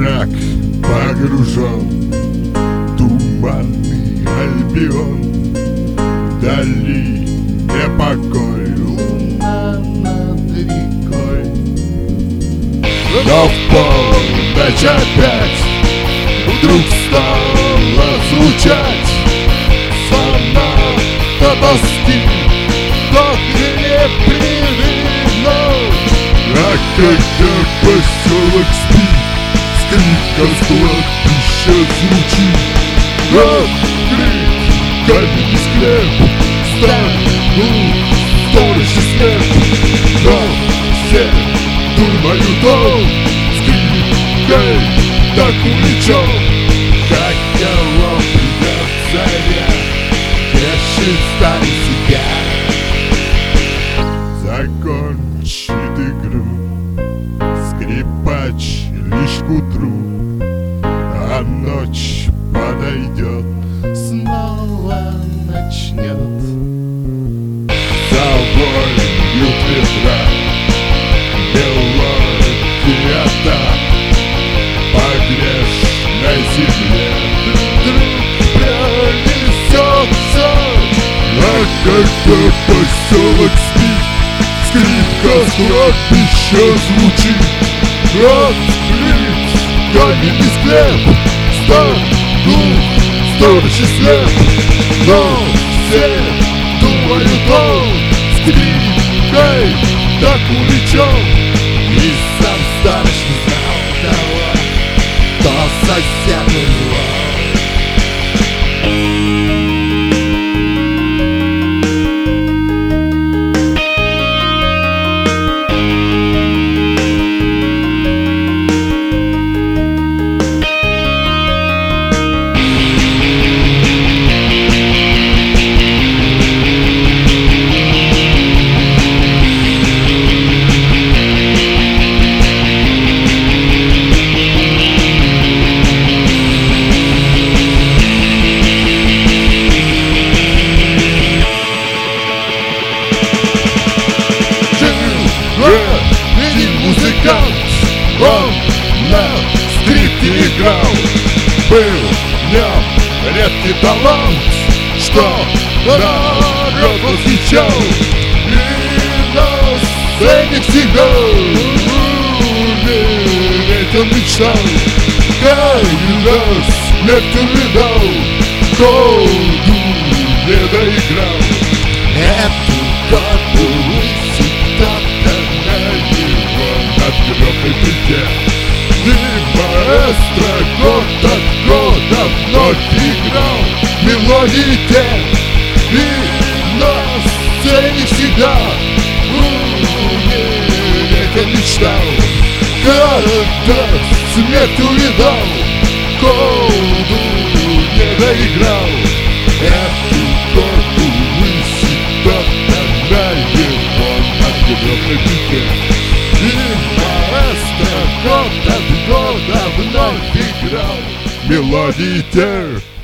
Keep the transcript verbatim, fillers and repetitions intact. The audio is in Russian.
мрак погружен, туманный Альбион, вдали непокой, луна над рекой. Но в полночь опять вдруг стала звучать соната тоски, тот непрерывно. А когда поселок спит, скрипка с кладбища звучит. А крик, камень и склеп, стану сторож и слеп. Но все думают, он скрипкой так увлечен. Хотела придет заря, тешит старый себя, закончит игру скрипач лишь к утру, а ночь подойдет, снова начнет. Завоют ветра, мелодия та по грешной земле вдруг пронесется. А когда поселок спит, скрипка с кладбища звучит. Открыть камень и склеп, стану сторож и слеп. Но все думают, он скрипкой так увлечен. И сам сторож не знал того, кто сосед у него. Один музыкант, он на скрипке играл. Был в нем редкий талант, что народ восхищал. И на сцене всегда умереть он мечтал. Когда смерть увидал, году не доиграл. Эту году и маэстро год от года вновь играл мелодии те. И на сцене всегда умереть он мечтал. Когда смерть увидал, году не доиграл. Эту году высит на его отгребной пике. И маэстро год от года вновь играл мелодии те.